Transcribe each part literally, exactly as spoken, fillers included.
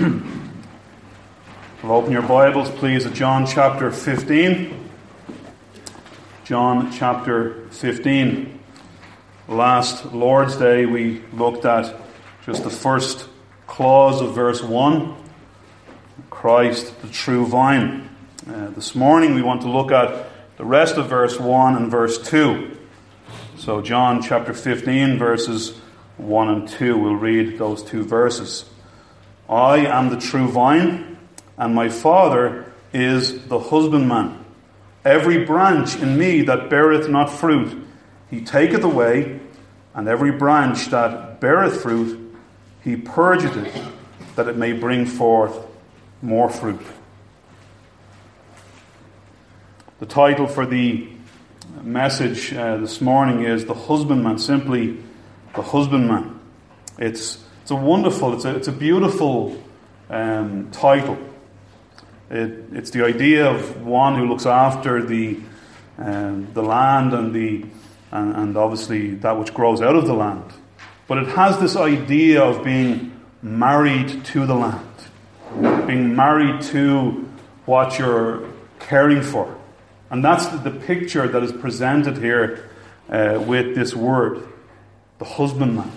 Well, open your Bibles, please, at John chapter fifteen. John chapter fifteen. Last Lord's Day, we looked at just the first clause of verse one. Christ, the true vine. Uh, this morning, we want to look at the rest of verse one and verse two. So, John chapter fifteen, verses one and two. We'll read those two verses. I am the true vine, and my Father is the husbandman. Every branch in me that beareth not fruit, he taketh away, and every branch that beareth fruit, he purgeth it, that it may bring forth more fruit. The title for the message uh, this morning is The Husbandman, simply The Husbandman. It's it's a wonderful, it's a, it's a beautiful um, title. It, it's the idea of one who looks after the um, the land and the and, and obviously that which grows out of the land. But it has this idea of being married to the land, being married to what you're caring for. And that's the, the picture that is presented here uh, with this word, the husbandman.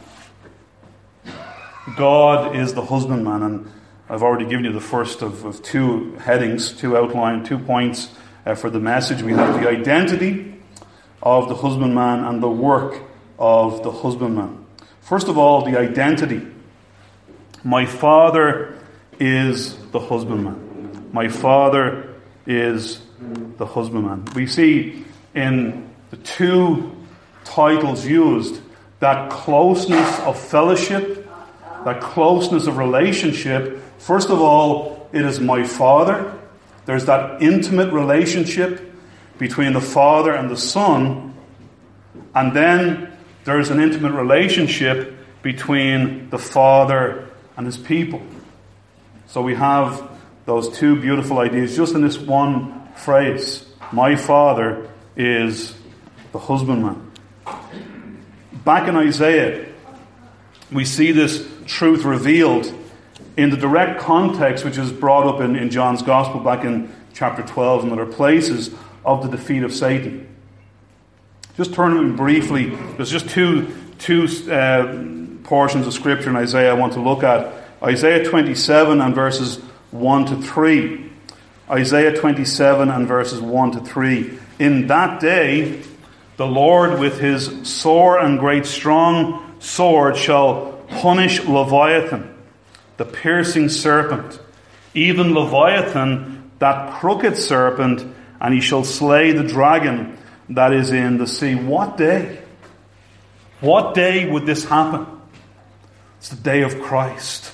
God is the husbandman, and I've already given you the first of, of two headings, two outline, two points uh, for the message. We have the identity of the husbandman and the work of the husbandman. First of all, the identity. My Father is the husbandman. My Father is the husbandman. We see in the two titles used that closeness of fellowship, that closeness of relationship. First of all, it is my Father. There's that intimate relationship between the Father and the Son. And then there's an intimate relationship between the Father and his people. So we have those two beautiful ideas just in this one phrase. My Father is the husbandman. Back in Isaiah, we see this truth revealed in the direct context which is brought up in, in John's Gospel back in chapter twelve and other places of the defeat of Satan. Just turn briefly, there's just two, two uh, portions of Scripture in Isaiah I want to look at. Isaiah twenty-seven and verses one to three. Isaiah twenty-seven and verses one to three. In that day, the Lord with his sore and great strong sword shall punish Leviathan, the piercing serpent, even Leviathan, that crooked serpent, and he shall slay the dragon that is in the sea. What day? What day would this happen? It's the day of Christ.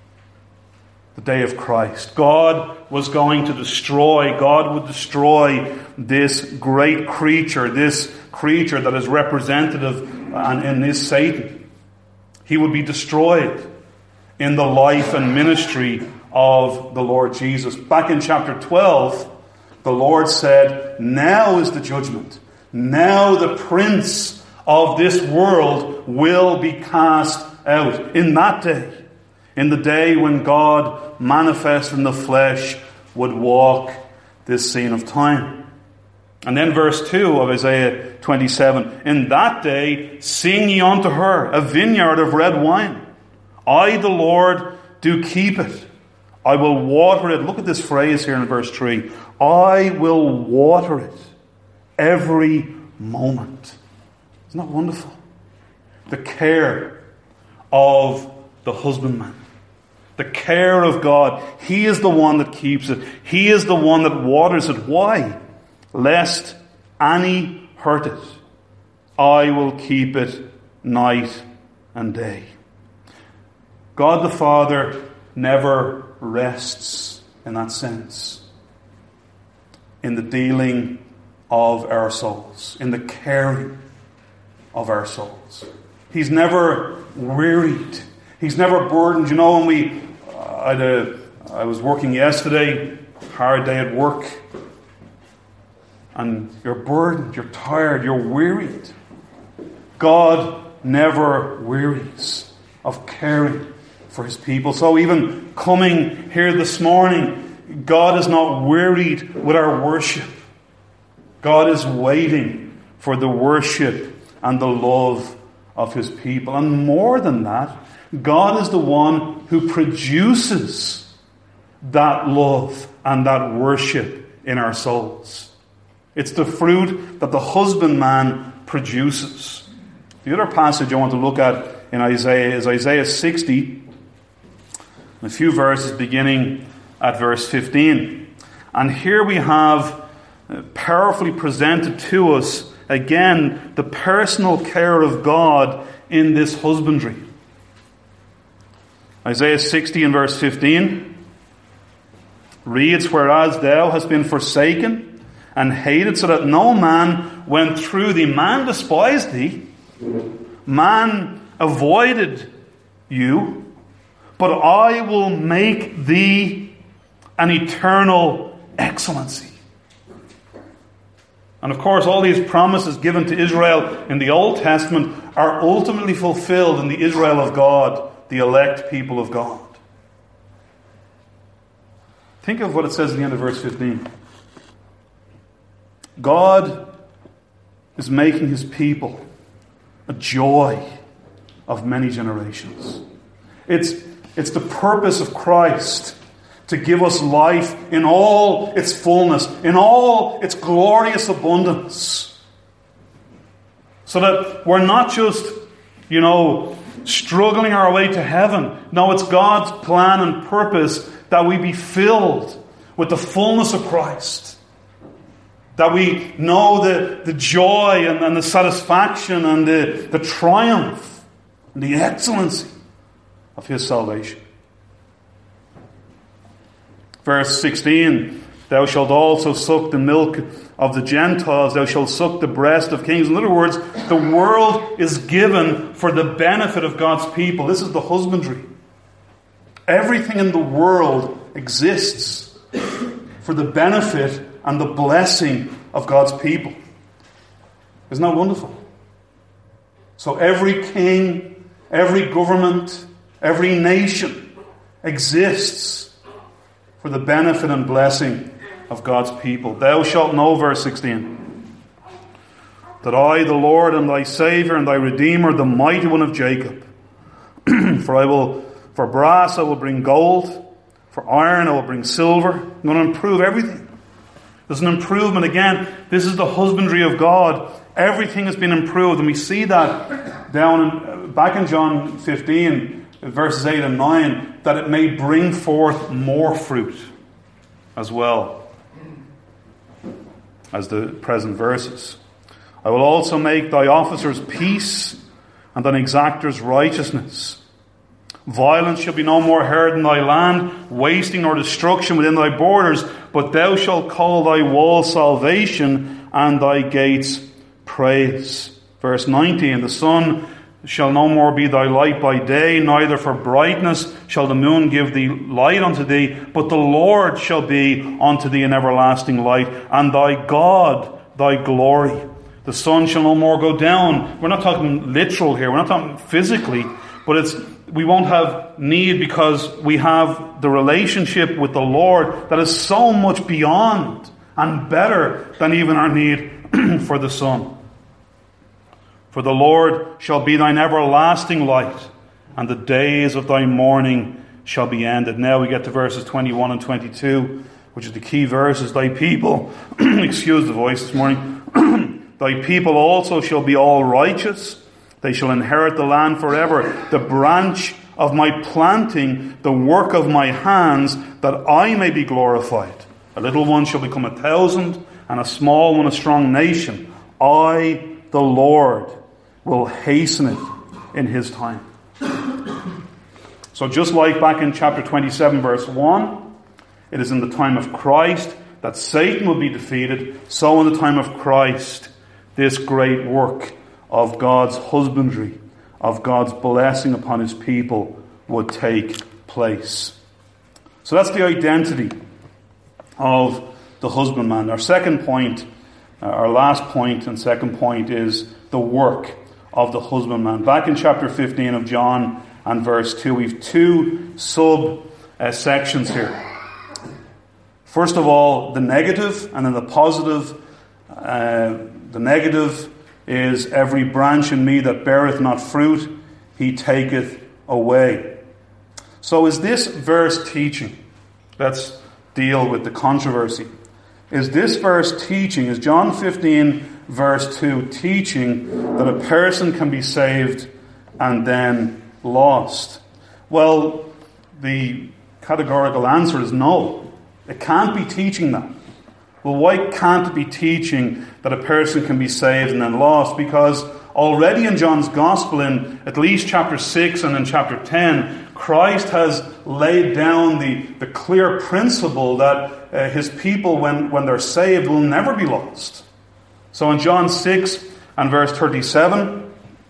The day of Christ. God was going to destroy, God would destroy this great creature, this creature that is representative and in this Satan. He would be destroyed in the life and ministry of the Lord Jesus. Back in chapter twelve, the Lord said, now is the judgment. Now the prince of this world will be cast out. In that day, in the day when God manifest in the flesh would walk this scene of time. And then verse two of Isaiah twenty-seven. In that day, sing ye unto her a vineyard of red wine. I, the Lord, do keep it. I will water it. Look at this phrase here in verse three. I will water it every moment. Isn't that wonderful? The care of the husbandman. The care of God. He is the one that keeps it. He is the one that waters it. Why? Lest any hurt it. I will keep it night and day. God the Father never rests in that sense. In the dealing of our souls. In the caring of our souls. He's never wearied. He's never burdened. You know, when we, uh, I'd, uh, I was working yesterday, hard day at work, and you're burdened, you're tired, you're wearied. God never wearies of caring for his people. So even coming here this morning, God is not wearied with our worship. God is waiting for the worship and the love of his people. And more than that, God is the one who produces that love and that worship in our souls. It's the fruit that the husbandman produces. The other passage I want to look at in Isaiah is Isaiah sixty, a few verses beginning at verse fifteen. And here we have powerfully presented to us again the personal care of God in this husbandry. Isaiah sixty and verse fifteen reads, "Whereas thou hast been forsaken and hated, so that no man went through thee." Man despised thee. Man avoided you. But I will make thee an eternal excellency. And of course, all these promises given to Israel in the Old Testament are ultimately fulfilled in the Israel of God, the elect people of God. Think of what it says at the end of verse fifteen. God is making his people a joy of many generations. It's, it's the purpose of Christ to give us life in all its fullness, in all its glorious abundance. So that we're not just, you know, struggling our way to heaven. No, it's God's plan and purpose that we be filled with the fullness of Christ. That we know the, the joy and, and the satisfaction and the, the triumph and the excellency of his salvation. Verse sixteen, "Thou shalt also suck the milk of the Gentiles, thou shalt suck the breast of kings." In other words, the world is given for the benefit of God's people. This is the husbandry. Everything in the world exists for the benefit and the blessing of God's people. Isn't that wonderful? So every king, every government, every nation exists for the benefit and blessing of God's people. "Thou shalt know," verse sixteen, "that I, the Lord, am thy Saviour and thy Redeemer, the mighty one of Jacob. For I will, for brass I will bring gold, for iron I will bring silver." I'm going to improve everything. There's an improvement again. This is the husbandry of God. Everything has been improved, and we see that down in, back in John fifteen, verses eight and nine, that it may bring forth more fruit as well as the present verses. "I will also make thy officers peace, and thine exactors righteousness. Violence shall be no more heard in thy land, wasting nor destruction within thy borders. But thou shalt call thy walls salvation, and thy gates praise." Verse nineteen, "The sun shall no more be thy light by day, neither for brightness shall the moon give thee light unto thee. But the Lord shall be unto thee an everlasting light, and thy God thy glory. The sun shall no more go down." We're not talking literal here. We're not talking physically. But it's we won't have need because we have the relationship with the Lord that is so much beyond and better than even our need for the sun. "For the Lord shall be thine everlasting light, and the days of thy mourning shall be ended." Now we get to verses twenty-one and twenty-two, which is the key verses. "Thy people," excuse the voice this morning, "thy people also shall be all righteous. They shall inherit the land forever. The branch of my planting, the work of my hands, that I may be glorified. A little one shall become a thousand, and a small one a strong nation. I, the Lord, will hasten it in his time." So just like back in chapter twenty-seven, verse one, it is in the time of Christ that Satan will be defeated. So in the time of Christ, this great work of God's husbandry, of God's blessing upon his people would take place. So that's the identity of the husbandman. Our second point, uh, our last point and second point is the work of the husbandman. Back in chapter fifteen of John, and verse two. We've two sub uh, sections here. First of all, the negative, and then the positive. Uh, the negative is, every branch in me that beareth not fruit, he taketh away. So is this verse teaching? Let's deal with the controversy. Is this verse teaching, is John fifteen verse two teaching that a person can be saved and then lost? Well, the categorical answer is no. It can't be teaching that. Well, why can't it be teaching that a person can be saved and then lost? Because already in John's Gospel, in at least chapter six and in chapter ten, Christ has laid down the, the clear principle that uh, his people, when, when they're saved, will never be lost. So in John six and verse thirty-seven,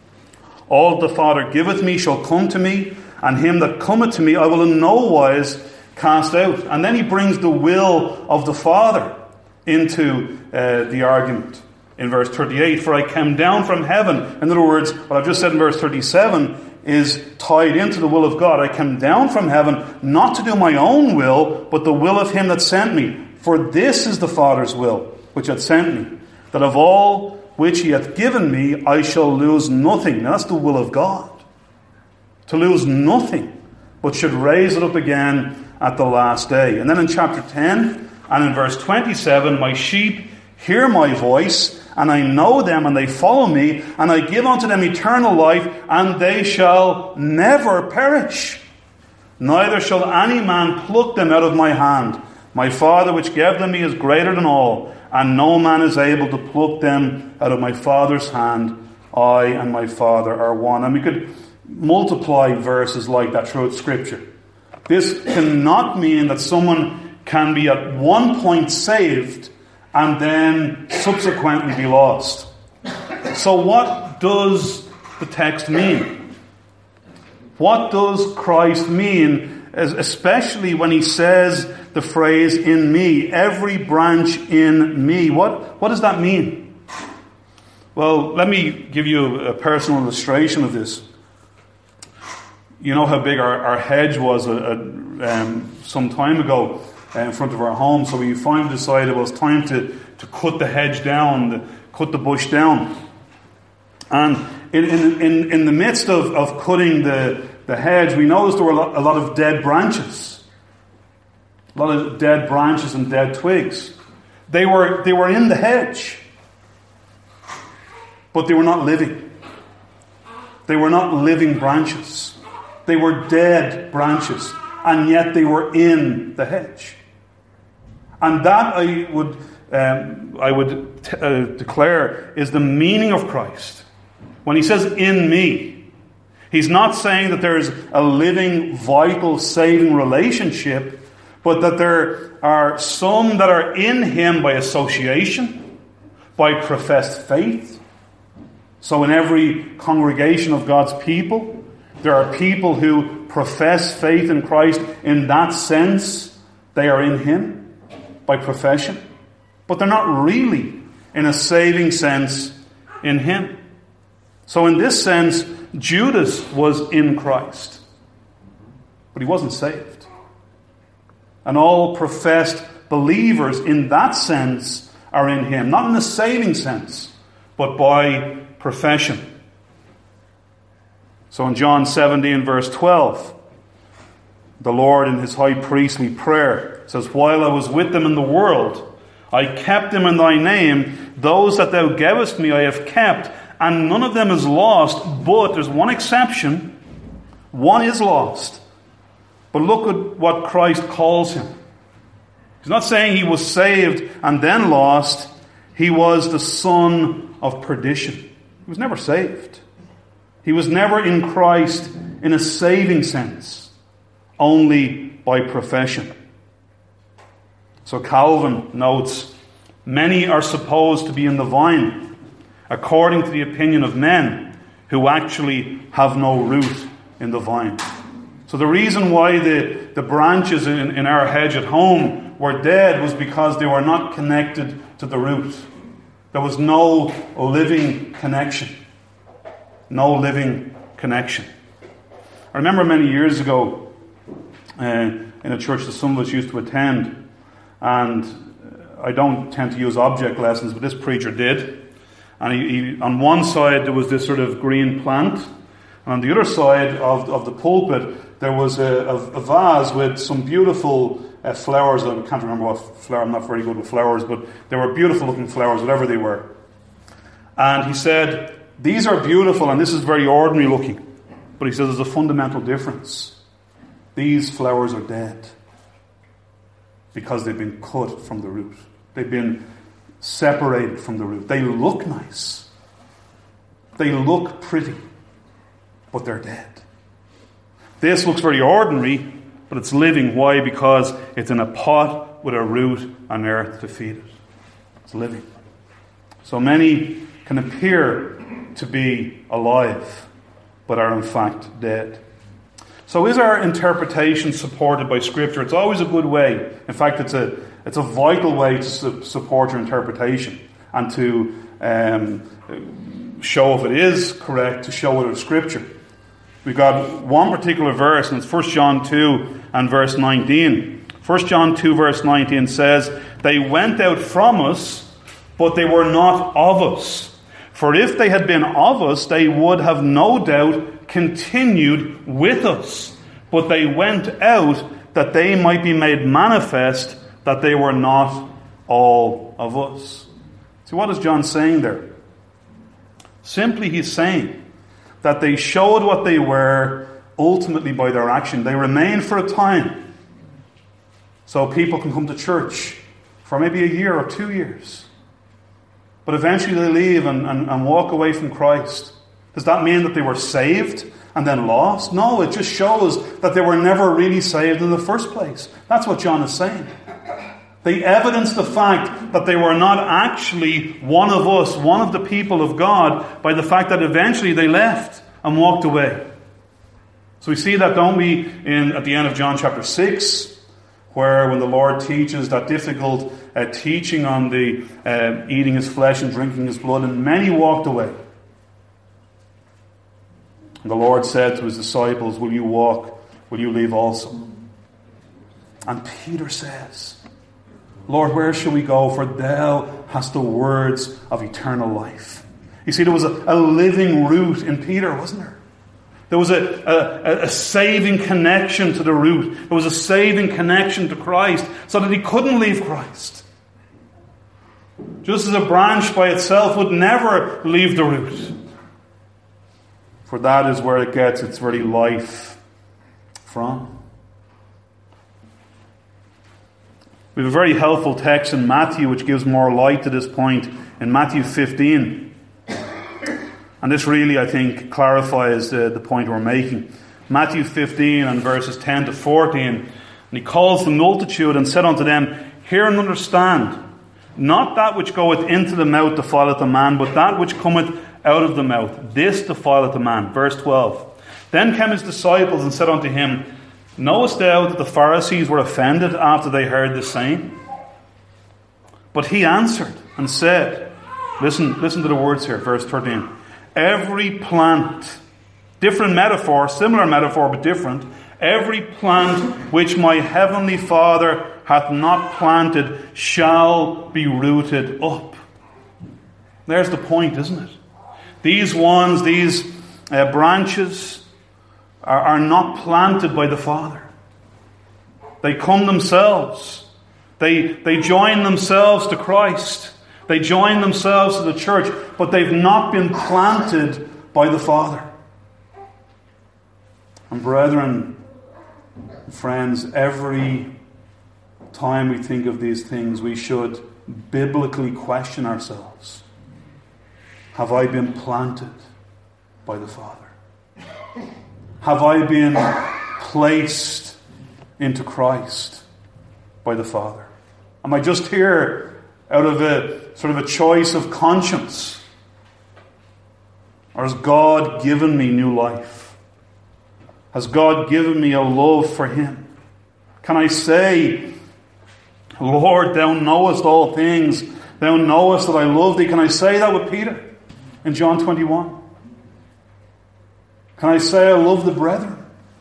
all the Father giveth me shall come to me, and him that cometh to me I will in no wise cast out. And then he brings the will of the Father into uh, the argument in verse thirty-eight. For I came down from heaven. In other words, what I've just said in verse thirty-seven is tied into the will of God. I came down from heaven not to do my own will, but the will of him that sent me. For this is the Father's will, which hath sent me, that of all which he hath given me I shall lose nothing. Now that's the will of God. To lose nothing, but should raise it up again at the last day. And then in chapter ten and in verse twenty-seven, my sheep hear my voice, and I know them, and they follow me, and I give unto them eternal life, and they shall never perish. Neither shall any man pluck them out of my hand. My Father which gave them me is greater than all, and no man is able to pluck them out of my Father's hand. I and my Father are one. And we could multiply verses like that throughout Scripture. This cannot mean that someone can be at one point saved and then subsequently be lost. So what does the text mean? What does Christ mean, especially when he says the phrase, in me, every branch in me? What, what does that mean? Well, let me give you a personal illustration of this. You know how big our, our hedge was a, a, um, some time ago uh, in front of our home. So we finally decided it was time to, to cut the hedge down, to cut the bush down. And in, in, in, in the midst of, of cutting the, the hedge, we noticed there were a lot, a lot of dead branches. A lot of dead branches and dead twigs. They were, they were in the hedge, but they were not living. They were not living branches. They were dead branches, and yet they were in the hedge. And that I would, um, I would t- uh, declare is the meaning of Christ. When he says, in me, he's not saying that there is a living, vital, saving relationship, but that there are some that are in him by association, by professed faith. So in every congregation of God's people, there are people who profess faith in Christ. In that sense, they are in him by profession. But they're not really, in a saving sense, in him. So in this sense, Judas was in Christ, but he wasn't saved. And all professed believers in that sense are in him. Not in a saving sense, but by profession. So in John seventeen verse twelve, the Lord in his high priestly prayer says, while I was with them in the world, I kept them in thy name. Those that thou gavest me I have kept, and none of them is lost. But there's one exception. One is lost. But look at what Christ calls him. He's not saying he was saved and then lost. He was the son of perdition. He was never saved. He was never in Christ in a saving sense, only by profession. So Calvin notes, many are supposed to be in the vine, according to the opinion of men, who actually have no root in the vine. So the reason why the, the branches in, in our hedge at home were dead was because they were not connected to the root. There was no living connection. No living connection. I remember many years ago uh, in a church that some of us used to attend, and I don't tend to use object lessons, but this preacher did. And he, he, on one side there was this sort of green plant, and on the other side of, of the pulpit there was a, a, a vase with some beautiful uh, flowers. I can't remember what flower, I'm not very good with flowers, but they were beautiful looking flowers, whatever they were. And he said, these are beautiful and this is very ordinary looking. But he says there's a fundamental difference. These flowers are dead because they've been cut from the root. They've been separated from the root. They look nice. They look pretty. But they're dead. This looks very ordinary, but it's living. Why? Because it's in a pot with a root and earth to feed it. It's living. So many can appear to be alive, but are in fact dead. So is our interpretation supported by Scripture? It's always a good way. In fact, it's a it's a vital way to su- support your interpretation and to um, show if it is correct, to show it in Scripture. We've got one particular verse, and it's First John two and verse nineteen. First John two verse nineteen says, "They went out from us, but they were not of us. For if they had been of us, they would have no doubt continued with us. But they went out that they might be made manifest that they were not all of us." See, what is John saying there? Simply he's saying that they showed what they were ultimately by their action. They remained for a time. So people can come to church for maybe a year or two years. But eventually they leave and, and, and walk away from Christ. Does that mean that they were saved and then lost? No, it just shows that they were never really saved in the first place. That's what John is saying. They evidence the fact that they were not actually one of us, one of the people of God, by the fact that eventually they left and walked away. So we see that, don't we, in at the end of John chapter six, where when the Lord teaches that difficult uh, teaching on the uh, eating his flesh and drinking his blood, and many walked away. And the Lord said to his disciples, "Will you walk? Will you leave also?" And Peter says, "Lord, where shall we go? For thou hast the words of eternal life." You see, there was a, a living root in Peter, wasn't there? There was a, a, a saving connection to the root. There was a saving connection to Christ, so that he couldn't leave Christ. Just as a branch by itself would never leave the root. For that is where it gets its very life from. We have a very helpful text in Matthew which gives more light to this point, in Matthew fifteen. And this really, I think, clarifies uh, the point we're making. Matthew fifteen and verses ten to fourteen. And he calls the multitude and said unto them, "Hear and understand. Not that which goeth into the mouth defileth a man, but that which cometh out of the mouth, this defileth a man." Verse twelve. Then came his disciples and said unto him, "Knowest thou that the Pharisees were offended after they heard this saying?" But he answered and said, listen, listen to the words here, verse thirteen. "Every plant," different metaphor, similar metaphor but different, "every plant which my heavenly Father hath not planted shall be rooted up." There's the point, isn't it? These ones, these uh, branches are, are not planted by the Father. They come themselves. They, they join themselves to Christ. They join themselves to the church, but they've not been planted by the Father. And brethren, friends, every time we think of these things, we should biblically question ourselves. Have I been planted by the Father? Have I been placed into Christ by the Father? Am I just here out of a sort of a choice of conscience? Or has God given me new life? Has God given me a love for Him? Can I say, "Lord, thou knowest all things. Thou knowest that I love thee"? Can I say that with Peter in John twenty-one? Can I say I love the brethren?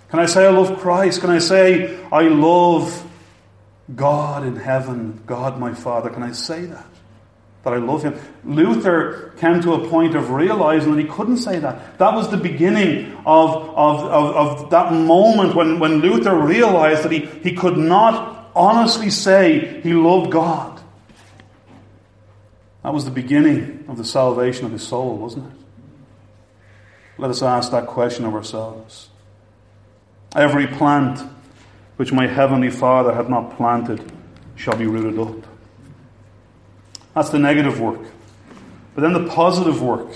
Can I say I love Christ? Can I say I love God in heaven, God my Father? Can I say that? That I love Him? Luther came to a point of realizing that he couldn't say that. That was the beginning of, of, of, of that moment when, when Luther realized that he, he could not honestly say he loved God. That was the beginning of the salvation of his soul, wasn't it? Let us ask that question of ourselves. Every plant which my heavenly Father hath not planted shall be rooted up. That's the negative work. But then the positive work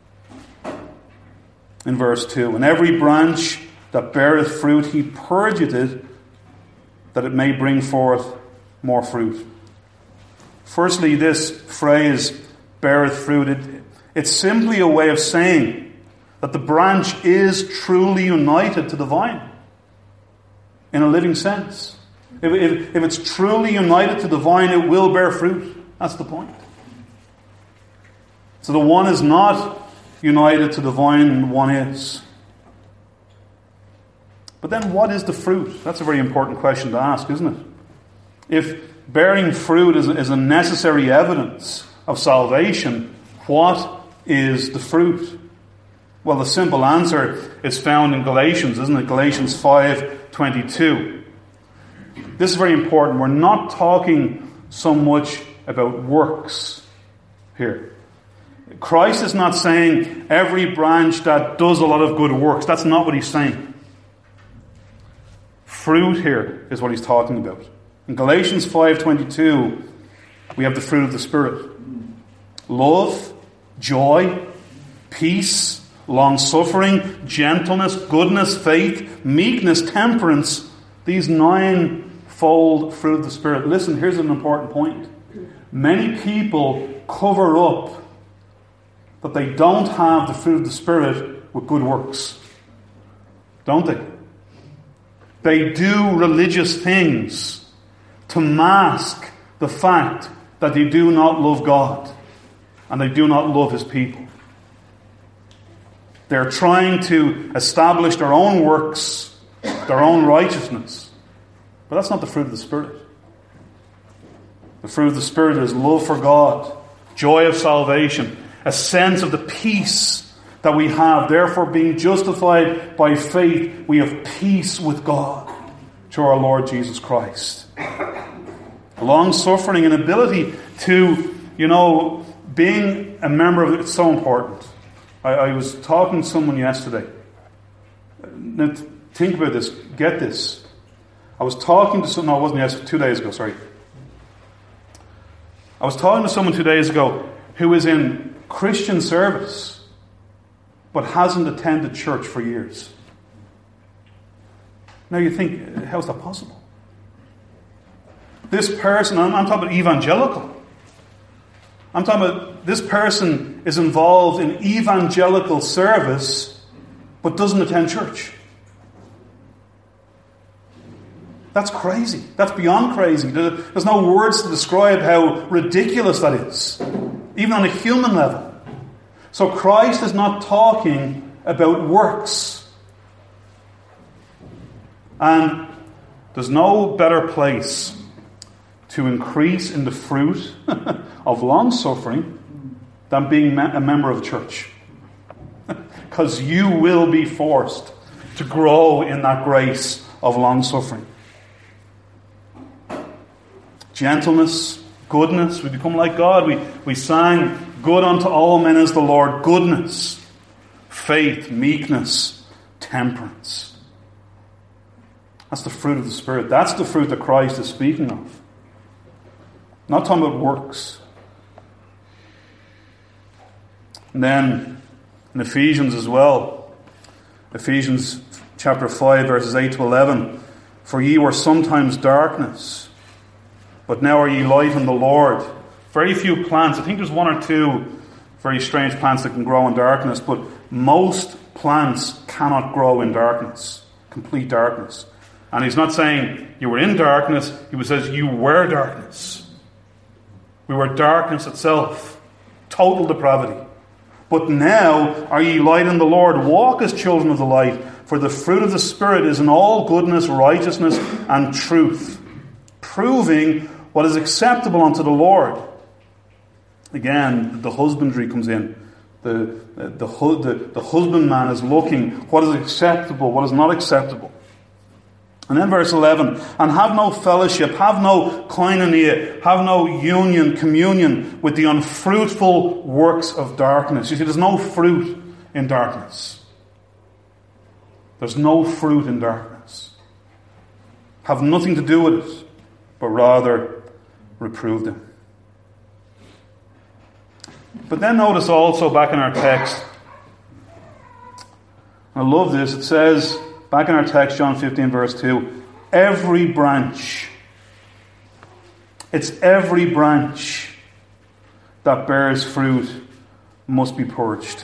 in verse two. And every branch that beareth fruit, he purgeth it, that it may bring forth more fruit. Firstly, this phrase, beareth fruit, it, it's simply a way of saying that the branch is truly united to the vine in a living sense. If, if, if it's truly united to the vine, it will bear fruit. That's the point. So the one is not united to the vine and one is. But then what is the fruit? That's a very important question to ask, isn't it? If bearing fruit is, is a necessary evidence of salvation, what is the fruit? Well, the simple answer is found in Galatians, isn't it? Galatians five twenty-two. This is very important. We're not talking so much about works here. Christ is not saying every branch that does a lot of good works. That's not what he's saying. Fruit here is what he's talking about. In Galatians five twenty-two, we have the fruit of the Spirit. Love, joy, peace, long-suffering, gentleness, goodness, faith, meekness, temperance. These nine-fold fruit of the Spirit. Listen, here's an important point. Many people cover up that they don't have the fruit of the Spirit with good works. Don't they? They do religious things to mask the fact that they do not love God and they do not love His people. They're trying to establish their own works, their own righteousness. But that's not the fruit of the Spirit. The fruit of the Spirit is love for God, joy of salvation, a sense of the peace that we have. Therefore, being justified by faith, we have peace with God through our Lord Jesus Christ. Long-suffering and ability to, you know, being a member of it, it's so important. I, I was talking to someone yesterday. Now, think about this. Get this. I was talking to someone, no, it wasn't yesterday, two days ago, sorry. I was talking to someone two days ago who is in Christian service but hasn't attended church for years. Now you think, how's that possible? This person, I'm, I'm talking about evangelical. I'm talking about this person is involved in evangelical service but doesn't attend church. That's crazy. That's beyond crazy. There's no words to describe how ridiculous that is, even on a human level. So Christ is not talking about works. And there's no better place to increase in the fruit of long-suffering than being a member of a church. Because you will be forced to grow in that grace of long-suffering. Gentleness, goodness, we become like God. We, we sang, good unto all men is the Lord. Goodness, faith, meekness, temperance. That's the fruit of the Spirit. That's the fruit that Christ is speaking of. Not talking about works. And then in Ephesians as well, Ephesians chapter five, verses eight to eleven, for ye were sometimes darkness, but now are ye light in the Lord. Very few plants. I think there's one or two very strange plants that can grow in darkness, but most plants cannot grow in darkness. Complete darkness. And he's not saying you were in darkness. He says you were darkness. We were darkness itself. Total depravity. But now are ye light in the Lord. Walk as children of the light. For the fruit of the Spirit is in all goodness, righteousness, and truth, proving what is acceptable unto the Lord. Again, the husbandry comes in. The, the, the, the husbandman is looking what is acceptable, what is not acceptable. And then verse eleven, and have no fellowship, have no koinonia, have no union, communion with the unfruitful works of darkness. You see, there's no fruit in darkness. There's no fruit in darkness. Have nothing to do with it, but rather reprove them. But then notice also back in our text, I love this, it says, back in our text, John fifteen, verse two, every branch, it's every branch that bears fruit must be purged.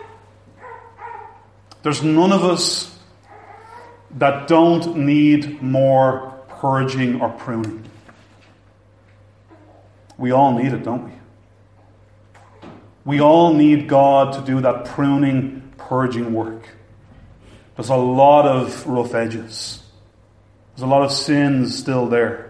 There's none of us that don't need more purging or pruning. We all need it, don't we? We all need God to do that pruning, purging work. There's a lot of rough edges. There's a lot of sins still there.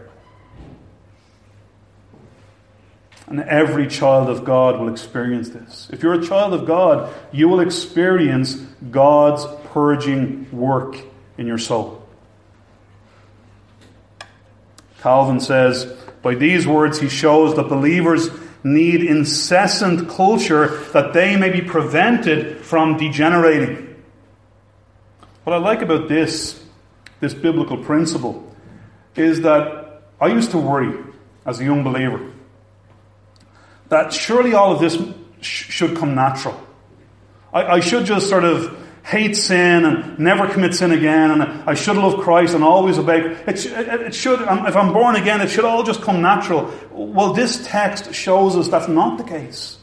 And every child of God will experience this. If you're a child of God, you will experience God's purging work in your soul. Calvin says, by these words he shows that believers need incessant culture that they may be prevented from degenerating. What I like about this, this biblical principle, is that I used to worry as a young believer that surely all of this sh- should come natural. I, I should just sort of hate sin and never commit sin again, and I should love Christ and always obey. It, sh- it should, if I'm born again, it should all just come natural. Well, this text shows us that's not the case.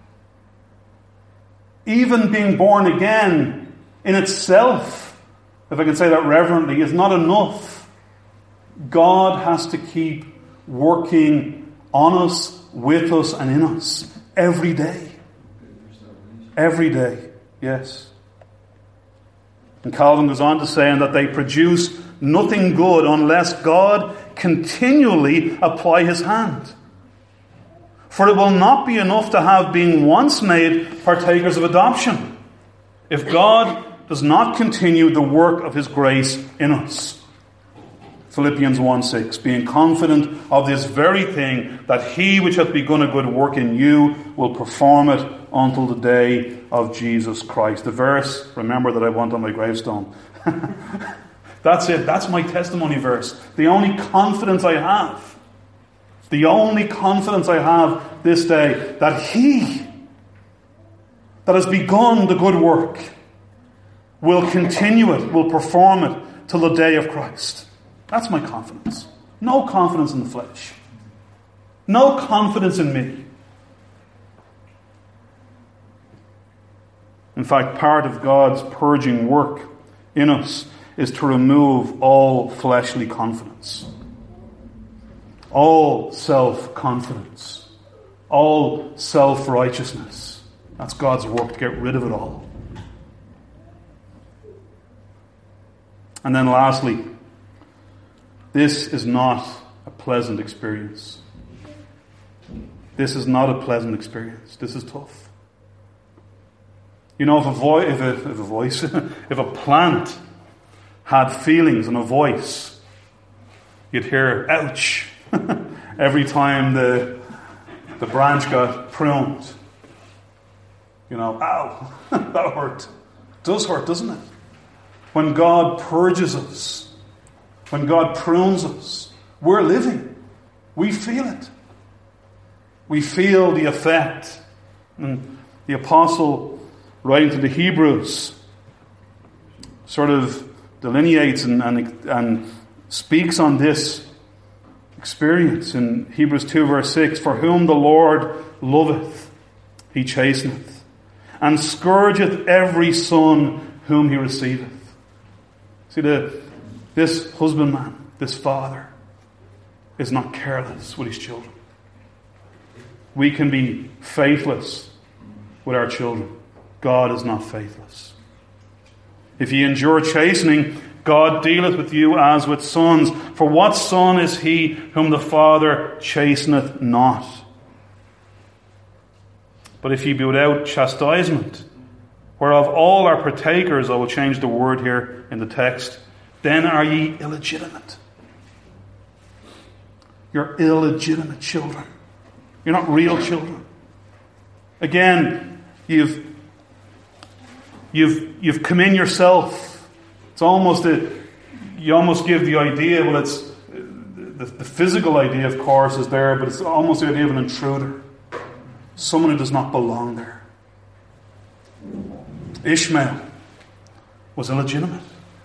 Even being born again in itself, if I can say that reverently, is not enough. God has to keep working on us, with us, and in us every day. Every day, yes. And Calvin goes on to say, and that they produce nothing good unless God continually apply his hand. For it will not be enough to have been once made partakers of adoption, if God does not continue the work of his grace in us. Philippians one six, being confident of this very thing, that he which hath begun a good work in you will perform it until the day of Jesus Christ. The verse, remember, that I want on my gravestone. That's it. That's my testimony verse. The only confidence I have, the only confidence I have this day, that he that has begun the good work will continue it, will perform it till the day of Christ. That's my confidence. No confidence in the flesh. No confidence in me. In fact, part of God's purging work in us is to remove all fleshly confidence, all self-confidence, all self-righteousness. That's God's work, to get rid of it all. And then lastly, this is not a pleasant experience. This is not a pleasant experience. This is tough. You know, if a, vo- if a, if a voice, if a plant had feelings and a voice, you'd hear ouch every time the the branch got pruned. You know, ow, that hurt. It does hurt, doesn't it? When God purges us, when God prunes us, we're living. We feel it. We feel the effect. And the apostle, writing to the Hebrews, sort of delineates and, and, and speaks on this experience in Hebrews two verse six. For whom the Lord loveth, he chasteneth, and scourgeth every son whom he receiveth. See, the, this husbandman, this father, is not careless with his children. We can be faithless with our children. God is not faithless. If ye endure chastening, God dealeth with you as with sons. For what son is he whom the Father chasteneth not? But if ye be without chastisement, whereof all are partakers," I will change the word here in the text, "then are ye illegitimate." You're illegitimate children. You're not real children. Again, you've you've you've come in yourself. It's almost a you almost give the idea. Well, it's the, the physical idea, of course, is there, but it's almost the idea of an intruder, someone who does not belong there. Ishmael was illegitimate.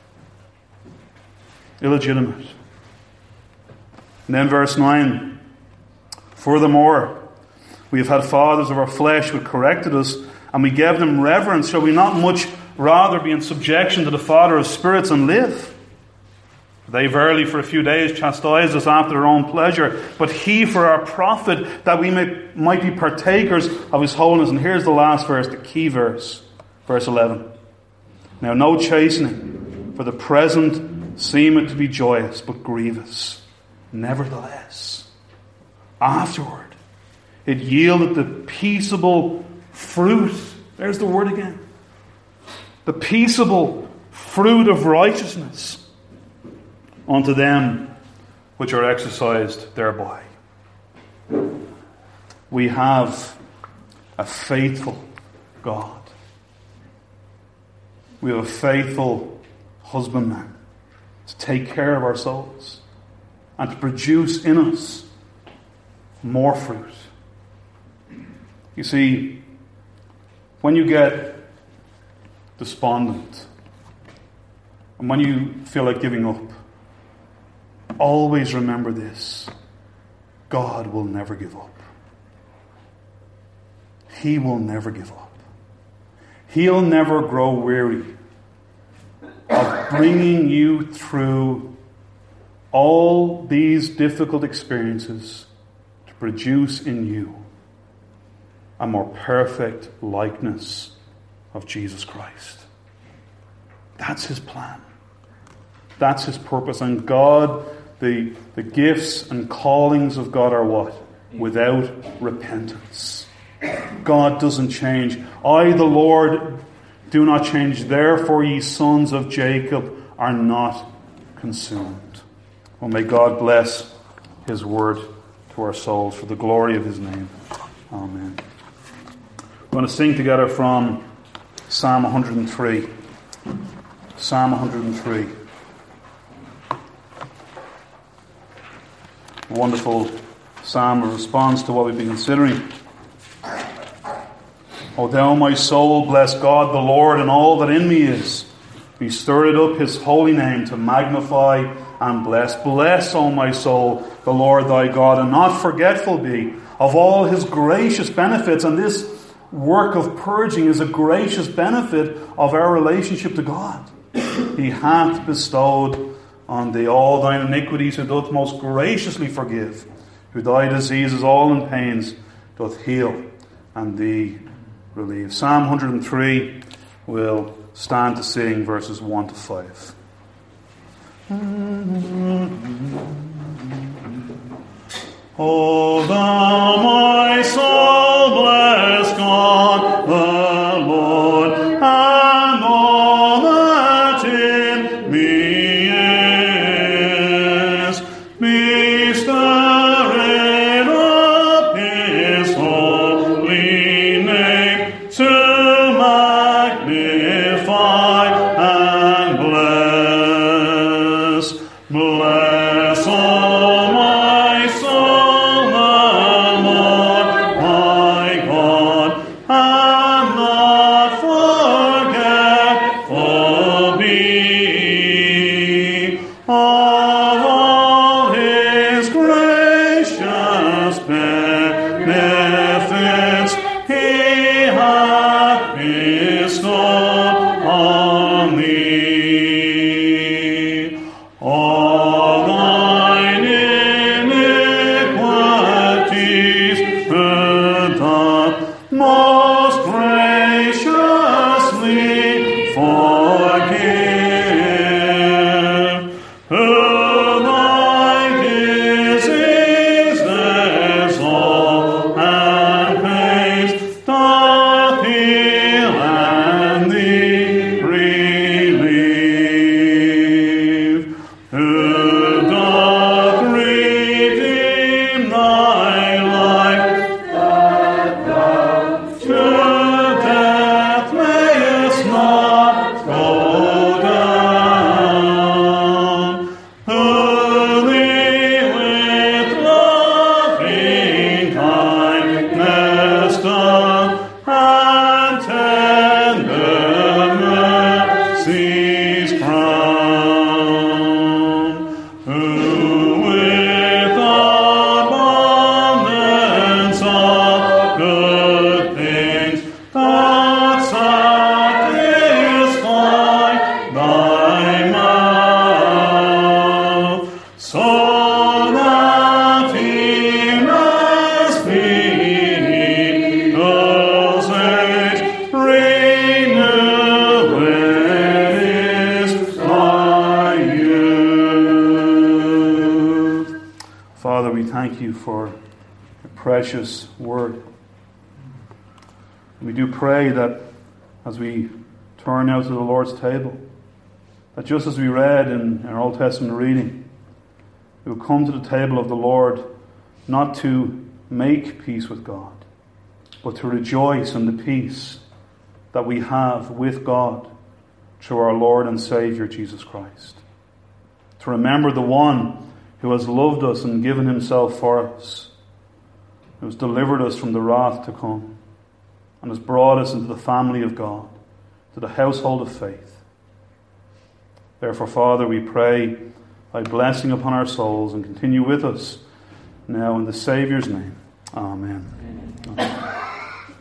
Illegitimate. And then verse nine. "Furthermore, we have had fathers of our flesh who corrected us, and we gave them reverence. Shall we not much rather be in subjection to the Father of spirits and live? They verily for a few days chastised us after their own pleasure, but he for our profit, that we may, might be partakers of his holiness." And here's the last verse, the key verse, verse eleven. "Now no chastening for the present seemeth to be joyous, but grievous. Nevertheless, afterward, it yielded the peaceable fruit." There's the word again. "The peaceable fruit of righteousness unto them which are exercised thereby." We have a faithful God. We have a faithful husbandman to take care of our souls and to produce in us more fruit. You see, when you get despondent and when you feel like giving up, always remember this: God will never give up. He will never give up. He'll never grow weary of bringing you through all these difficult experiences to produce in you a more perfect likeness of Jesus Christ. That's his plan. That's his purpose. And God, the, the gifts and callings of God are what? Without repentance. God doesn't change. "I, the Lord, do not change. Therefore ye sons of Jacob are not consumed." Well, may God bless his word to our souls for the glory of his name. Amen. We're going to sing together from Psalm one hundred three. Psalm one hundred three. A wonderful psalm, a response to what we've been considering. "O thou, my soul, bless God the Lord, and all that in me is. Be stirred up his holy name to magnify and bless. Bless, O my soul, the Lord thy God, and not forgetful be of all his gracious benefits." And this work of purging is a gracious benefit of our relationship to God. "He hath bestowed on thee all thine iniquities, who doth most graciously forgive, who thy diseases all and pains doth heal, and thee relieve." Psalm one hundred three will stand to sing verses one to five. "O thou, my soul, bless God the Lord, and all that in me is. Be stirred up his holy name to magnify and bless. Bless, O my soul, the Lord my God, and not forgetful be of all his gracious benefits he hath bestowed on thee. All thine iniquities he doth most graciously forgive. who doth redeem thy life, that thou to death mayest not go down, who thee with loving kindness doth and tender mercies crown, who with abundance of good things doth satisfy thy mouth, so that he must be those age reneweth thy youth. Father, we thank you for your precious word. We do pray that as we turn now to the Lord's table, that just as we read in our Old Testament reading, we will come to the table of the Lord not to make peace with God, but to rejoice in the peace that we have with God through our Lord and Saviour Jesus Christ. To remember the one who has loved us and given himself for us, who has delivered us from the wrath to come, and has brought us into the family of God, to the household of faith. Therefore, Father, we pray thy blessing upon our souls, and continue with us now in the Saviour's name. Amen. Amen. Amen.